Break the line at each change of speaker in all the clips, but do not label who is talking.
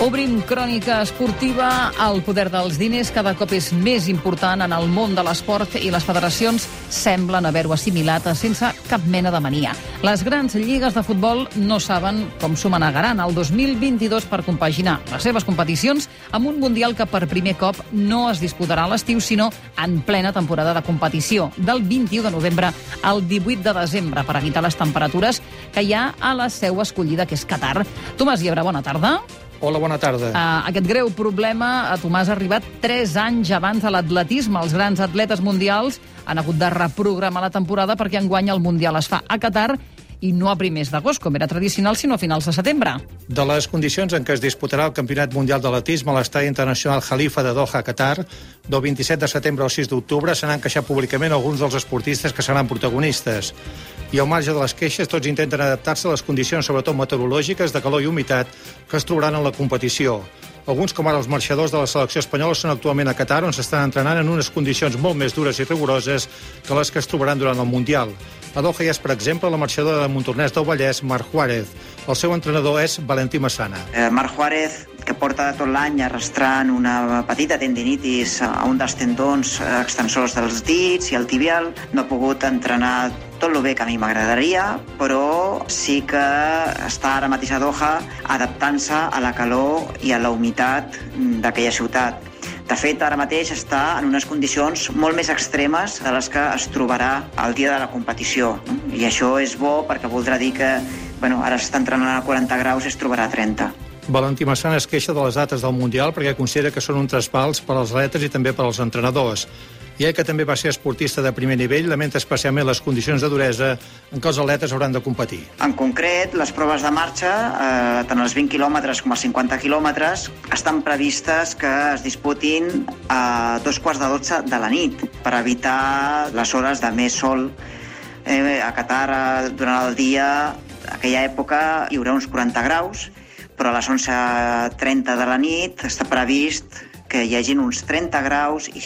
Obrim crònica esportiva. El poder dels diners cada cop és més important en el món de l'esport i les federacions semblen haver-ho assimilat sense cap mena de mania. Les grans lligues de futbol no saben com s'ho manegaran el 2022 per compaginar les seves competicions amb un Mundial que per primer cop no es disputarà a l'estiu, sinó en plena temporada de competició, del 21 de novembre al 18 de desembre, per evitar les temperatures que hi ha a la seu escollida, que és Qatar. Tomàs Llebre, bona tarda.
Hola, bona tarda.
Aquest greu problema, Tomàs, ha arribat 3 anys abans de l'atletisme. Els grans atletes mundials han hagut de reprogramar la temporada perquè enguany el Mundial es fa a Qatar i no a primers d'agost, com era tradicional, sinó a finals de setembre.
De les condicions en què es disputarà el Campionat Mundial d'Atletisme a l'Estadi Internacional Khalifa de Doha, Qatar, del 27 de setembre al 6 d'octubre, se n'han queixat públicament alguns dels esportistes que seran protagonistes. I al marge de les queixes, tots intenten adaptar-se a les condicions, sobretot meteorològiques, de calor i humitat, que es trobaran en la competició. Alguns, com ara els marxadors de la selecció espanyola, són actualment a Qatar, on s'estan entrenant en unes condicions molt més dures i rigoroses que les que es trobaran durant el Mundial. A Doha hi és, per exemple, la marxadora de Montornès del Vallès, Marc Juárez. El seu entrenador és Valentí Massana.
Marc Juárez, que porta tot l'any arrastrant una petita tendinitis a un dels tendons extensors dels dits i el tibial, no ha pogut entrenar tot el bé que a mi m'agradaria, però sí que està ara mateix a Doha adaptant-se a la calor i a la humitat d'aquella ciutat. De fet, ara mateix està en unes condicions molt més extremes de les que es trobarà el dia de la competició. I això és bo perquè voldrà dir que ara s'està entrenant a 40 graus i es trobarà a 30.
Valentí Massana es queixa de les dates del Mundial perquè considera que són un traspals per als atletes i també per als entrenadors. I ell, que també va ser esportista de primer nivell, lamenta especialment les condicions de duresa en què els atletes hauran de competir.
En concret, les proves de marxa, tant els 20 quilòmetres com els 50 quilòmetres, estan previstes que es disputin a 11:45 de la nit, per evitar les hores de més sol. A Qatar, durant el dia, aquella època, hi haurà uns 40 graus, però a les 11:30 de la nit està previst que hi hagin uns 30 graus i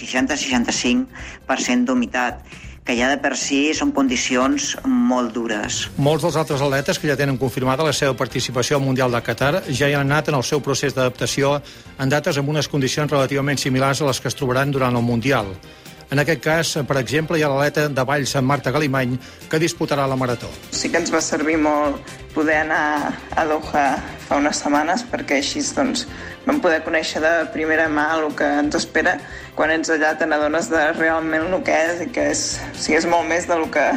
60-65% d'humitat, que ja de per si són condicions molt dures.
Molts dels altres atletes que ja tenen confirmada la seva participació al Mundial de Qatar ja hi han anat en el seu procés d'adaptació en dates amb unes condicions relativament similars a les que es trobaran durant el Mundial. En aquest cas, per exemple, hi ha l'atleta de Valls, Marta Galimany, que disputarà la marató.
Sí que ens va servir molt poder anar a Doha fa unes setmanes, perquè així vam poder conèixer de primera mà el que ens espera. Quan ets allà te n'adones de realment el que és i que és molt més del que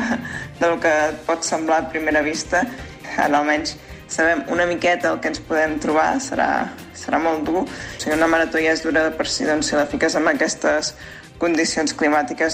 et pot semblar a primera vista. Ara almenys sabem una miqueta el que ens podem trobar, serà molt dur. O sigui, una marató ja és dura de per si, si la fiques amb aquestes condicions climàtiques,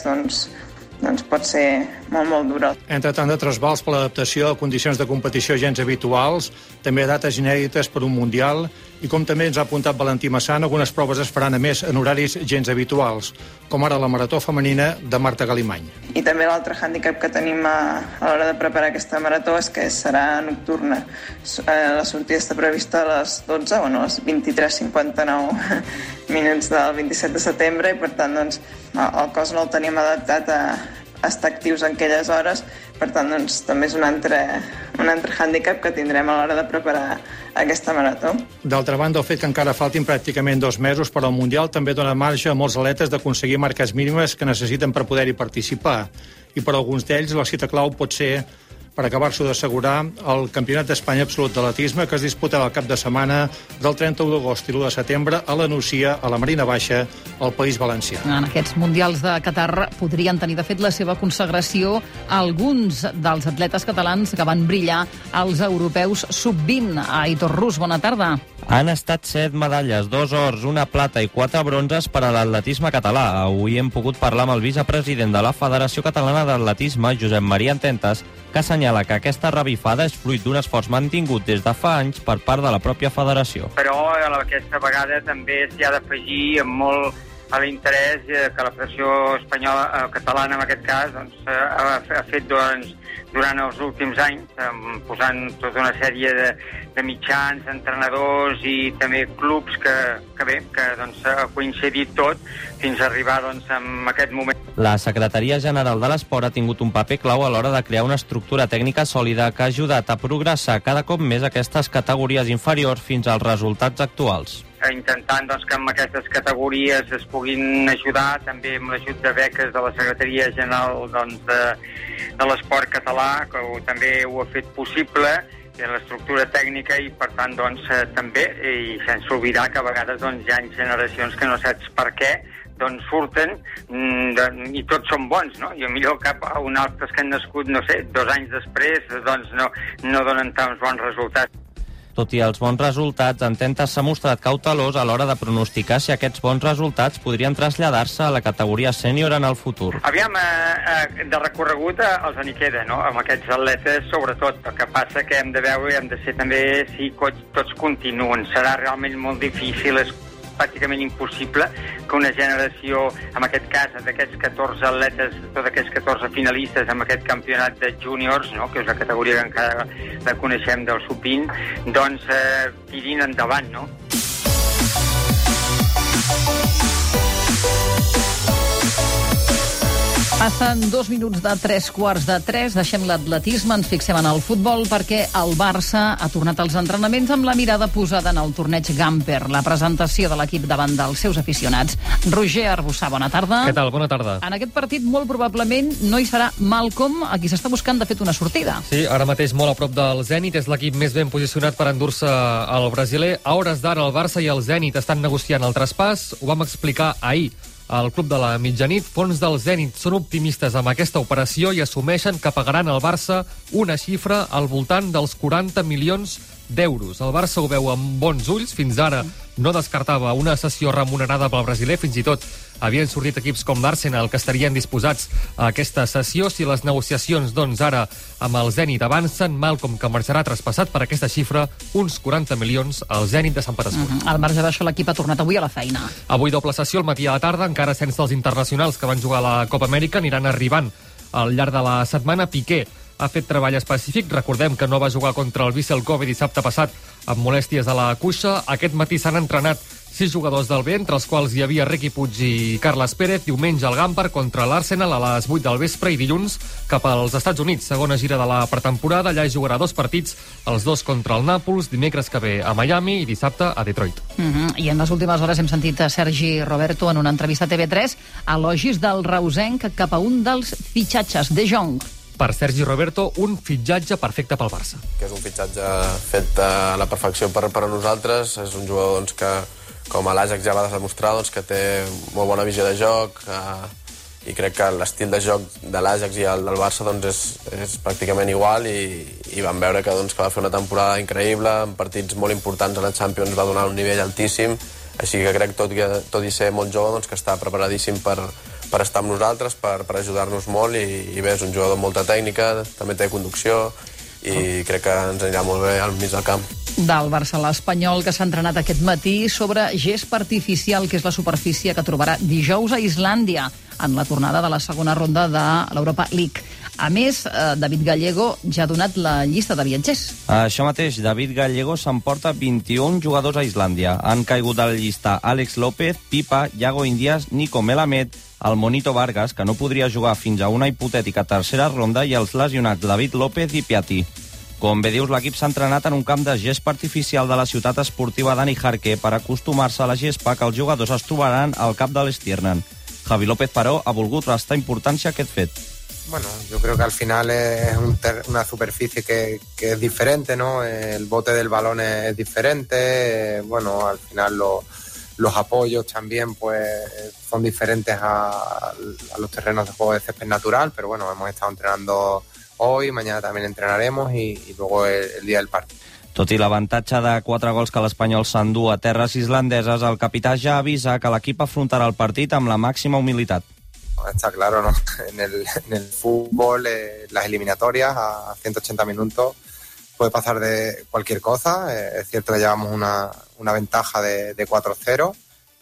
pot ser molt, molt dura.
Entre tant de trasbals per l'adaptació a condicions de competició gens habituals, també dates inèdites per un Mundial, i com també ens ha apuntat Valentí Massana, algunes proves es faran a més en horaris gens habituals, com ara la marató femenina de Marta Galimany.
I també l'altre hàndicap que tenim a l'hora de preparar aquesta marató és que serà nocturna. La sortida està prevista a les 12, a les 23:59 minuts del 27 de setembre, i per tant el cos no el tenim adaptat a estar actius en aquelles hores. Per tant, també és un altre hàndicap que tindrem a l'hora de preparar aquesta marató.
D'altra banda, el fet que encara faltin pràcticament 2 mesos per al Mundial també dona marge a molts atletes d'aconseguir marques mínimes que necessiten per poder-hi participar. I per alguns d'ells la cita clau pot ser, per acabar-s'ho d'assegurar, el Campionat d'Espanya Absolut d'Atletisme, que es disputarà el cap de setmana del 31 d'agost i l'1 de setembre a la Nucia, a la Marina Baixa, al País Valencià.
En aquests Mundials de Qatar podrien tenir, de fet, la seva consagració alguns dels atletes catalans que van brillar als europeus sub-20. Aitor Rus, bona tarda.
Han estat 7 medalles, 2 ors, 1 plata i 4 bronzes per a l'atletisme català. Avui hem pogut parlar amb el vicepresident de la Federació Catalana d'Atletisme, Josep Maria Ententes, que assenyala que aquesta revifada és fruit d'un esforç mantingut des de fa anys per part de la pròpia federació.
Però aquesta vegada també s'hi ha d'afegir molt l'interès que la Federació Espanyola, catalana en aquest cas, doncs, ha fet durant els últims anys, posant tota una sèrie de mitjans, entrenadors i també clubs que ha coincidit tot fins a arribar en aquest moment.
La Secretaria General de l'Esport ha tingut un paper clau a l'hora de crear una estructura tècnica sòlida que ha ajudat a progressar cada cop més aquestes categories inferiors fins als resultats actuals.
Intentant que amb aquestes categories es puguin ajudar, també amb l'ajut de beques de la Secretaria General de l'Esport català, que també ho ha fet possible, i l'estructura tècnica, i per tant també, i sense oblidar que a vegades hi ha generacions que no saps per què surten i tots són bons, no? I millor que uns altres que han nascut, 2 anys després, no donen tants bons resultats.
Tot i els bons resultats, Ententes s'ha mostrat cautelós a l'hora de pronosticar si aquests bons resultats podrien traslladar-se a la categoria sènior en el futur.
Aviam, de recorregut els en hi queda, no? Amb aquests atletes, sobretot. El que passa que hem de veure i hem de ser també si tots continuen. Serà realment molt difícil, és pràcticament impossible que una generació, en aquest cas, d'aquests 14 atletes, tots aquests 14 finalistes en aquest campionat de júniors, no?, que és la categoria que encara la coneixem del sub-20, tirin endavant, no?
Passen 2 minuts de 3:15. Deixem l'atletisme, ens fixem en el futbol, perquè el Barça ha tornat als entrenaments amb la mirada posada en el torneig Gamper, la presentació de l'equip davant dels seus aficionats. Roger Arbussà, bona tarda.
Què tal? Bona tarda.
En aquest partit, molt probablement, no hi serà Malcom, a qui s'està buscant, de fet, una sortida.
Sí, ara mateix molt a prop del Zenit, és l'equip més ben posicionat per endur-se al brasiler. A hores d'ara, el Barça i el Zenit estan negociant el traspàs, ho vam explicar ahir al Club de la Mitjanit. Fons del Zenit són optimistes amb aquesta operació i assumeixen que pagaran al Barça una xifra al voltant dels 40 milions d'euros. El Barça ho veu amb bons ulls, fins ara no descartava una cessió remunerada pel brasiler, fins i tot havien sortit equips com l'Arsenal que estarien disposats a aquesta cessió. Si les negociacions, ara amb el Zenit avancen, Malcom, que marxarà traspassat per aquesta xifra, uns 40 milions al Zenit de Sant Petersburg.
Al marge d'això, l'equip ha tornat avui a la feina.
Avui doble sessió al matí a la tarda, encara sense els internacionals que van jugar a la Copa Amèrica, aniran arribant al llarg de la setmana. Piqué ha fet treball específic. Recordem que no va jugar contra el Vissel Kobe dissabte passat amb molèsties a la cuixa. Aquest matí s'han entrenat 6 jugadors del B, entre els quals hi havia Riqui Puig i Carles Pérez. Diumenge al Gamper contra l'Arsenal a les 8 del vespre, i dilluns cap als Estats Units, segona gira de la pretemporada. Allà hi jugarà 2 partits, els 2 contra el Nàpols, dimecres que ve a Miami i dissabte a Detroit.
I en les últimes hores hem sentit a Sergi Roberto en una entrevista a TV3 elogis del reusenc cap a un dels fitxatges, De Jong.
Per Sergi Roberto, un fitxatge perfecte pel Barça.
Que és un fitxatge fet a la perfecció per a nosaltres. És un jugador que, com a l'Ajax ja va demostrar, que té molt bona visió de joc, i crec que l'estil de joc de l'Ajax i el del Barça és pràcticament igual, i vam veure que va fer una temporada increïble, en partits molt importants a la Champions va donar un nivell altíssim, així que crec, tot i ser molt jove, que està preparadíssim per estar amb nosaltres, per ajudar-nos molt, i bé, és un jugador amb molta tècnica, també té conducció, i crec que ens anirà molt bé al mig del camp.
Del Barça a l'Espanyol, que s'ha entrenat aquest matí sobre gespa artificial, que és la superfície que trobarà dijous a Islàndia en la tornada de la segona ronda de l'Europa League. A més, David Gallego ja ha donat la llista de viatgers.
Això mateix, David Gallego s'emporta 21 jugadors a Islàndia. Han caigut a la llista Àlex López, Pipa, Iago Indias, Nico Melamed, el Monito Vargas, que no podria jugar fins a una hipotètica tercera ronda, i els lesionats David López i Piatti. Com bé dius, l'equip s'ha entrenat en un camp de gespa artificial de la ciutat esportiva d'Ani Jarque per acostumar-se a la gespa que els jugadors es trobaran al cap de l'Stiernan. Javi López, però, ha volgut restar importància a aquest fet.
Bueno, yo creo que al final es una superficie que es diferente, ¿no? El bote del balón es diferente, bueno, al final los apoyos también pues son diferentes a los terrenos de juego de césped natural, pero bueno, hemos estado entrenando hoy, mañana también entrenaremos y luego el día del partido.
Tot i l'avantatge de 4 gols que l'Espanyol s'endú a terres islandeses, el capità ja avisa que l'equip afrontarà el partit amb la màxima humilitat.
Está claro, ¿no? En el fútbol, las eliminatorias a 180 minutos puede pasar de cualquier cosa. Es cierto que llevamos una ventaja de 4-0,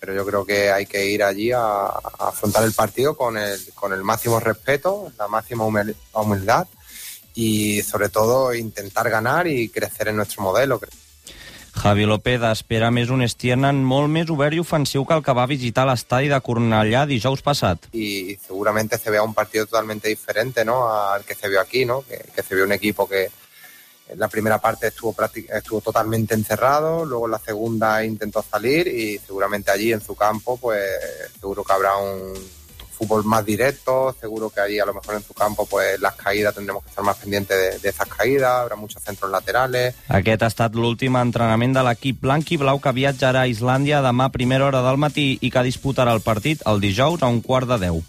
pero yo creo que hay que ir allí a afrontar el partido con el máximo respeto, la máxima humildad y sobre todo intentar ganar y crecer en nuestro modelo.
Javi López espera més un Stiernan molt més obert i ofensiu que el que va visitar l'estadi de Cornellà dijous passat.
Y seguramente se vea un partido totalmente diferente, ¿no?, al que se vio aquí, ¿no? Que se vio un equipo que en la primera parte estuvo totalmente encerrado, luego en la segunda intentó salir y seguramente allí en su campo pues seguro que habrá un fútbol más directo, seguro que allí a lo mejor en su campo pues las caídas tendremos que estar más pendientes de esas caídas, habrá muchos centros laterales.
Aquest ha estat l'últim entrenament de l'equip blanc i blau que viatjarà a Islàndia demà a primera hora del matí i que disputarà el partit el dijous a 9:15.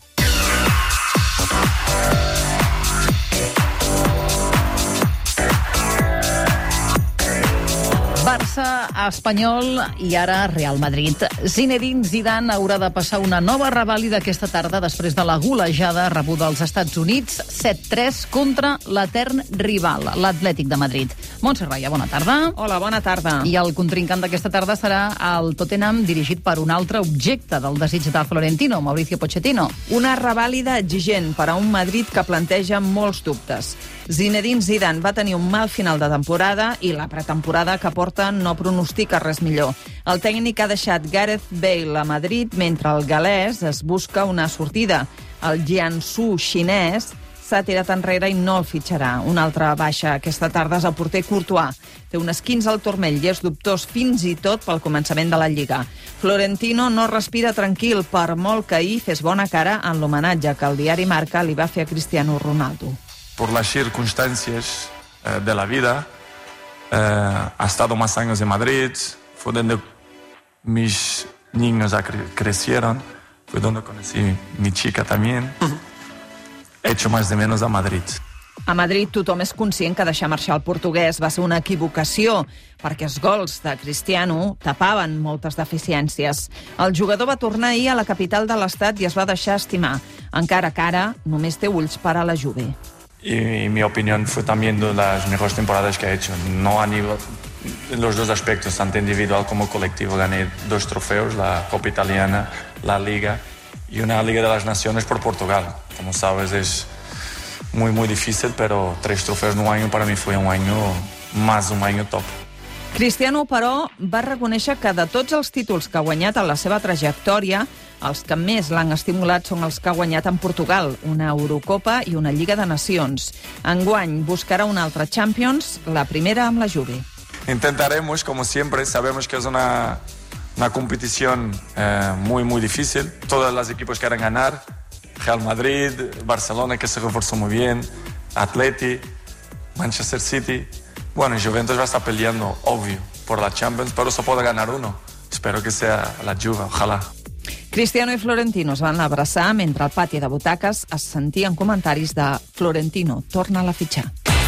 Barça, Espanyol i ara Real Madrid. Zinedine Zidane haurà de passar una nova revàlida aquesta tarda després de la golejada rebuda als Estats Units 7-3 contra l'etern rival, l'Atlètic de Madrid. Montse Raya, bona tarda.
Hola, bona tarda.
I el contrincant d'aquesta tarda serà el Tottenham, dirigit per un altre objecte del desig de Florentino, Mauricio Pochettino.
Una revàlida exigent per a un Madrid que planteja molts dubtes. Zinedine Zidane va tenir un mal final de temporada i la pretemporada que porta no pronostica res millor. El tècnic ha deixat Gareth Bale a Madrid mentre el galès es busca una sortida. El Jiangsu xinès s'ha tirat enrere i no el fitxarà. Una altra baixa aquesta tarda és el porter Courtois. Té un esquinç al turmell i és dubtós fins i tot pel començament de la Lliga. Florentino no respira tranquil per molt que ahir fes bona cara en l'homenatge que el diari Marca li va fer a Cristiano Ronaldo.
Por las circunstancias de la vida, ha estado más años en Madrid, fue donde mis niños crecieron, fue donde conocí mi chica también. He hecho más de menos a Madrid.
A Madrid tothom és conscient que deixar marxar el portuguès va ser una equivocació, perquè els gols de Cristiano tapaven moltes deficiències. El jugador va tornar ahir a la capital de l'estat i es va deixar estimar. Encara que ara només té ulls per a la Juve.
Y mi opinión fue también de las mejores temporadas que he hecho. No a nivel, en los dos aspectos, tanto individual como colectivo. Gané 2 trofeos, la Copa Italiana, la Liga y una Liga de las Naciones por Portugal. Como sabes, es muy difícil, pero 3 trofeos en un año para mí fue un año top.
Cristiano, però, va reconèixer que de tots els títols que ha guanyat en la seva trajectòria, els que més l'han estimulat són els que ha guanyat en Portugal, una Eurocopa i una Lliga de Nacions. Enguany buscarà una altra Champions, la primera amb la Juve.
Intentaremos, como siempre, sabemos que es una competición muy difícil. Todos los equipos quieren ganar. Real Madrid, Barcelona, que se reforzó muy bien, Atleti, Manchester City. Bueno, Juventus va a estar peleando, obvio, por la Champions, pero solo puede ganar uno. Espero que sea la Juve, ojalá.
Cristiano i Florentino es van abraçar mentre al pati de butaques es sentien comentaris de Florentino torna a fitxar.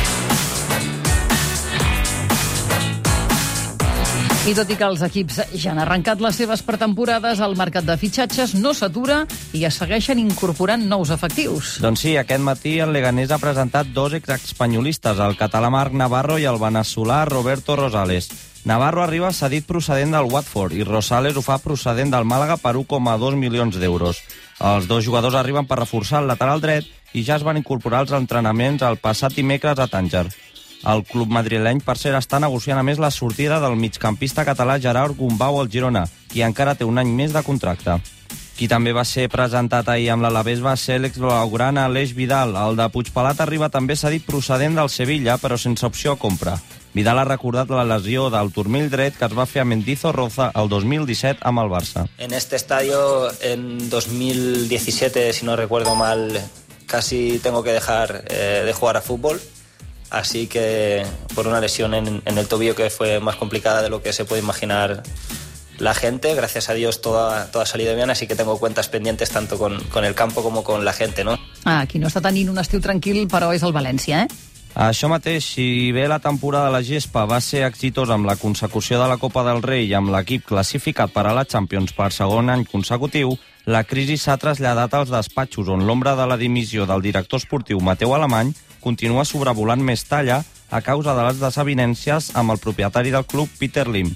I tot i que els equips ja han arrencat les seves pretemporades, el mercat de fitxatges no s'atura i es segueixen incorporant nous efectius.
Doncs sí, aquest matí el Leganés ha presentat 2 exespanyolistes, el català Marc Navarro i el veneçolà Roberto Rosales. Navarro arriba cedit procedent del Watford i Rosales ho fa procedent del Màlaga per 1,2 milions d'euros. Els 2 jugadors arriben per reforçar el lateral dret i ja es van incorporar als entrenaments el passat dimecres a Tànger. El club madrileny, per cert, està negociant a més la sortida del migcampista català Gerard Gumbau al Girona, qui encara té un any més de contracte. Qui també va ser presentat ahir amb l'Alavés va ser l'exblaugrana Aleix Vidal. El de Puigpelat arriba també cedit procedent del Sevilla, però sense opció a compra. Vidal ha recordat la lesió del turmell dret que es va fer a Mendizorroza el 2017 amb el Barça.
En este estadio, en 2017, si no recuerdo mal, casi tengo que dejar de jugar a fútbol. Así que por una lesión en el tobillo que fue más complicada de lo que se puede imaginar la gente, gracias a Dios todo ha salido bien, así que tengo cuentas pendientes tanto con el campo como con la gente, ¿no?
Qui no està tenint un estiu tranquil, però és el València, eh?
Això mateix, si bé la temporada de la gespa va ser exitosa amb la consecució de la Copa del Rei i amb l'equip classificat per a la Champions per segon any consecutiu, la crisi s'ha traslladat als despatxos, on l'ombra de la dimissió del director esportiu Mateu Alemany continua sobrevolant més talla a causa de les desavinences amb el propietari del club, Peter Lim.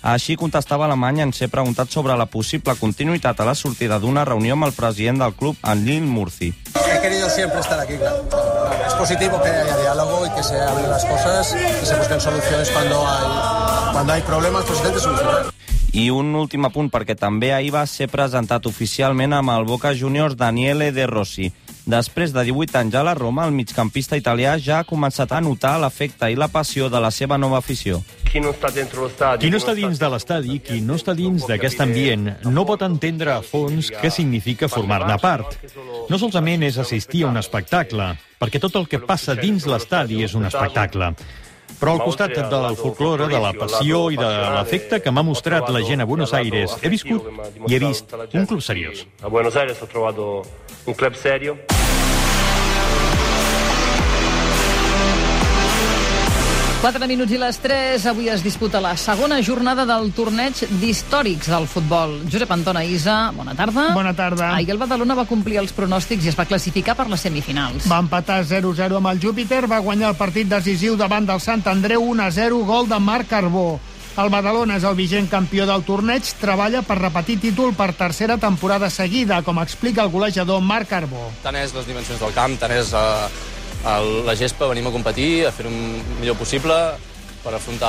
Així contestava Alemany en ser preguntat sobre la possible continuïtat a la sortida d'una reunió amb el president del club, Anil Murthy.
He querido siempre estar aquí, claro. Es positivo que haya diálogo y que se hablen las cosas y se busquen soluciones cuando hay problemas, pues intenten solucionar.
I un últim apunt, perquè també ahir va ser presentat oficialment amb el Boca Juniors Daniele De Rossi. Després de 18 anys a la Roma, el migcampista italià ja ha començat a notar l'efecte i la passió de la seva nova afició.
Qui no està dins de l'estadi, qui no està dins d'aquest ambient, no pot entendre a fons què significa formar-ne part. No solament és assistir a un espectacle, perquè tot el que passa dins l'estadi és un espectacle. Però al costat del folklore, de la passió i de l'efecte que m'ha mostrat la gent a Buenos Aires, he viscut i he vist un club seriós. A Buenos Aires ho trovato un club serio.
4 minuts i les 3. Avui es disputa la segona jornada del torneig d'històrics del futbol. Josep Antona Isa, bona tarda.
Bona tarda.
Ahir el Badalona va complir els pronòstics i es va classificar per les semifinals.
Va empatar 0-0 amb el Júpiter, va guanyar el partit decisiu davant del Sant Andreu 1-0, gol de Marc Carbó. El Badalona és el vigent campió del torneig, treballa per repetir títol per tercera temporada seguida, com explica el golejador Marc Carbó.
Tant és les dimensions del camp, tant és la gespa, venim a competir, a fer un millor possible per afrontar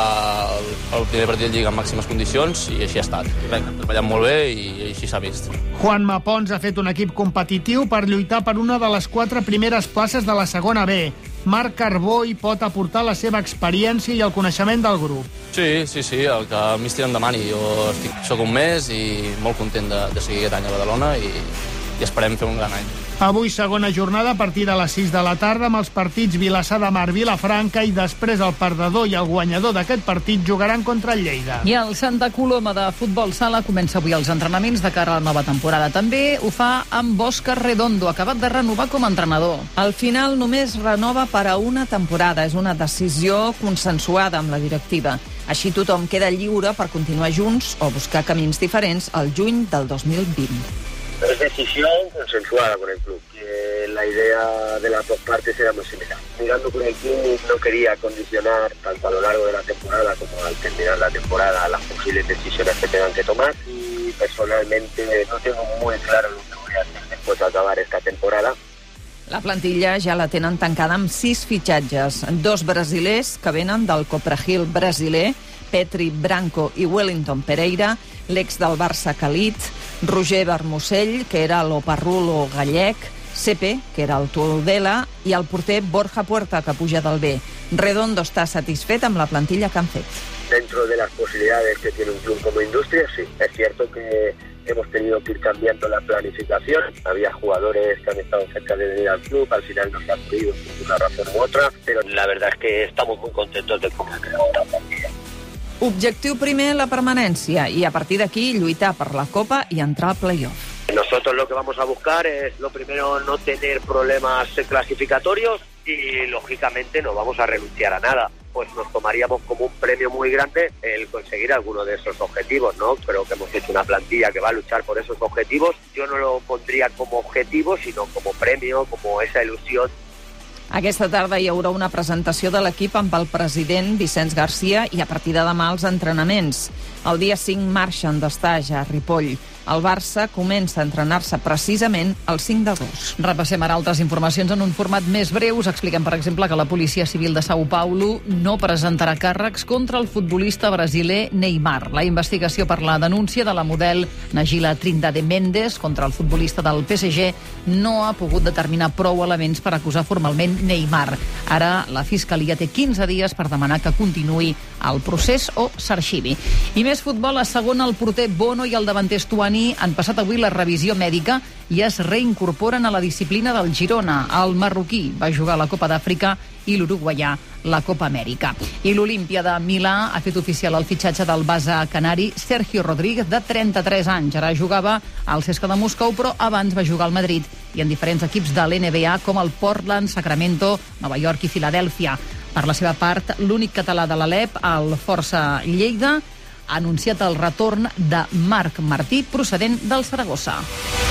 el primer partit de Lliga en màximes condicions, i així ha estat. Hem treballat molt bé i així s'ha vist.
Juanma Pons ha fet un equip competitiu per lluitar per una de les 4 primeres places de la segona B. Marc Carbó hi pot aportar la seva experiència i el coneixement del grup.
Sí, el que el míster em demani. Jo soc un mes i molt content de seguir aquest any a Badalona i esperem fer un gran any.
Avui segona jornada a partir de les 6 de la tarda amb els partits Vilassar de Mar, Vilafranca, i després el perdedor i el guanyador d'aquest partit jugaran contra el Lleida.
I el Santa Coloma de futbol sala comença avui els entrenaments de cara a la nova temporada. També ho fa amb Òscar Redondo, acabat de renovar com a entrenador.
Al final només renova per a una temporada. És una decisió consensuada amb la directiva. Així tothom queda lliure per continuar junts o buscar camins diferents al juny del 2020.
Es decisión consensuada con el club. La idea de las dos partes era muy similar. Mirando por el club, no quería condicionar tanto a lo largo de la temporada como al terminar la temporada las posibles decisiones que tengan que tomar. Y personalmente no tengo muy claro lo que voy a hacer después de acabar esta temporada.
La plantilla ja la tenen tancada amb 6 fitxatges. 2 brasilers que venen del Copragil brasiler, Petri Branco i Wellington Pereira, l'ex del Barça Khalid, Roger Bermusell, que era l'Oparrulo gallec, Sepe, que era el Tudela, i el porter Borja Puerta, que puja del B. Redondo està satisfet amb la plantilla que han fet.
Dentro de las posibilidades que tiene un club como Industria, sí. Es cierto que hemos tenido que ir cambiando la planificación. Había jugadores que han estado cerca de venir al club, al final no se han podido por una razón u otra, pero la verdad es que estamos muy contentos de cómo ha quedado la plantilla.
Objectiu primer, la permanència, i a partir d'aquí lluitar per la Copa i entrar al play-off.
Nosotros lo que vamos a buscar es, lo primero, no tener problemas clasificatorios y, lógicamente, no vamos a renunciar a nada. Pues nos tomaríamos como un premio muy grande el conseguir alguno de esos objetivos, ¿no? Creo que hemos hecho una plantilla que va a luchar por esos objetivos. Yo no lo pondría como objetivo, sino como premio, como esa ilusión.
Aquesta tarda hi haurà una presentació de l'equip amb el president Vicenç Garcia i a partir de demà els entrenaments. El dia 5 marxen d'estatge a Ripoll. El Barça comença a entrenar-se precisament el 5 d'agost.
Repassem ara altres informacions en un format més breu. Us expliquem, per exemple, que la Policia Civil de Sao Paulo no presentarà càrrecs contra el futbolista brasiler Neymar. La investigació per la denúncia de la model Nagila Trindade Mendes contra el futbolista del PSG no ha pogut determinar prou elements per acusar formalment Neymar. Ara la Fiscalia té 15 dies per demanar que continuï el procés o s'arxivi. I més futbol. A segona, el porter Bono i el davanter Stuani han passat avui la revisió mèdica i es reincorporen a la disciplina del Girona. El marroquí va jugar a la Copa d'Àfrica i l'uruguaià la Copa Amèrica. I l'Olímpia de Milà ha fet oficial el fitxatge del base canari Sergio Rodríguez, de 33 anys. Ara jugava al CSKA de Moscou, però abans va jugar al Madrid i en diferents equips de l'NBA com el Portland, Sacramento, Nova York i Filadèlfia. Per la seva part, l'únic català de l'Alep, el Força Lleida, ha anunciat el retorn de Marc Martí, procedent del Saragossa.